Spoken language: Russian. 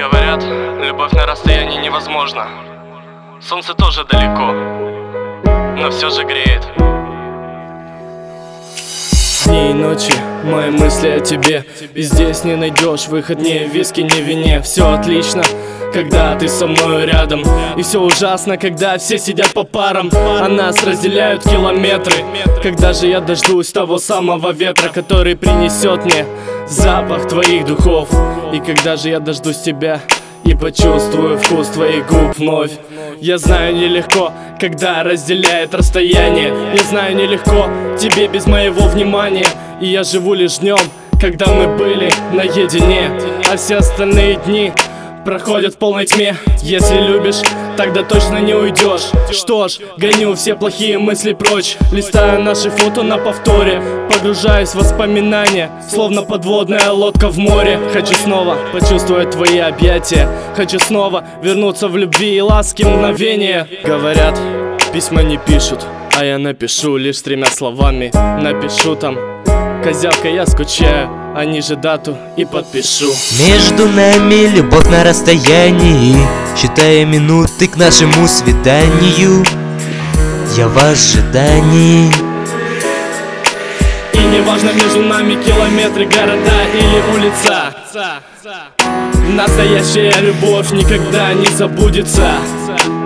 Говорят, любовь на расстоянии невозможна. Солнце тоже далеко, но все же греет. Дни и ночи, мои мысли о тебе. И здесь не найдешь выход ни в виске, ни в вине. Все отлично, когда ты со мной рядом. И все ужасно, когда все сидят по парам, а нас разделяют километры. Когда же я дождусь того самого ветра, который принесет мне запах твоих духов? И когда же я дождусь тебя и почувствую вкус твоих губ вновь? Я знаю, нелегко, когда разделяет расстояние. Я знаю, нелегко тебе без моего внимания. И я живу лишь днем, когда мы были наедине, а все остальные дни проходят в полной тьме. Если любишь, тогда точно не уйдешь. Что ж, гоню все плохие мысли прочь. Листаю наши фото на повторе, погружаюсь в воспоминания, словно подводная лодка в море. Хочу снова почувствовать твои объятия. Хочу снова вернуться в любви и ласке мгновения. Говорят, письма не пишут, а я напишу лишь 3 словами. Напишу там: козявка, я скучаю, а ниже дату и подпишу. Между нами любовь на расстоянии, считая минуты к нашему свиданию. Я в ожидании. И не важно между нами километры, города или улица. Настоящая любовь никогда не забудется.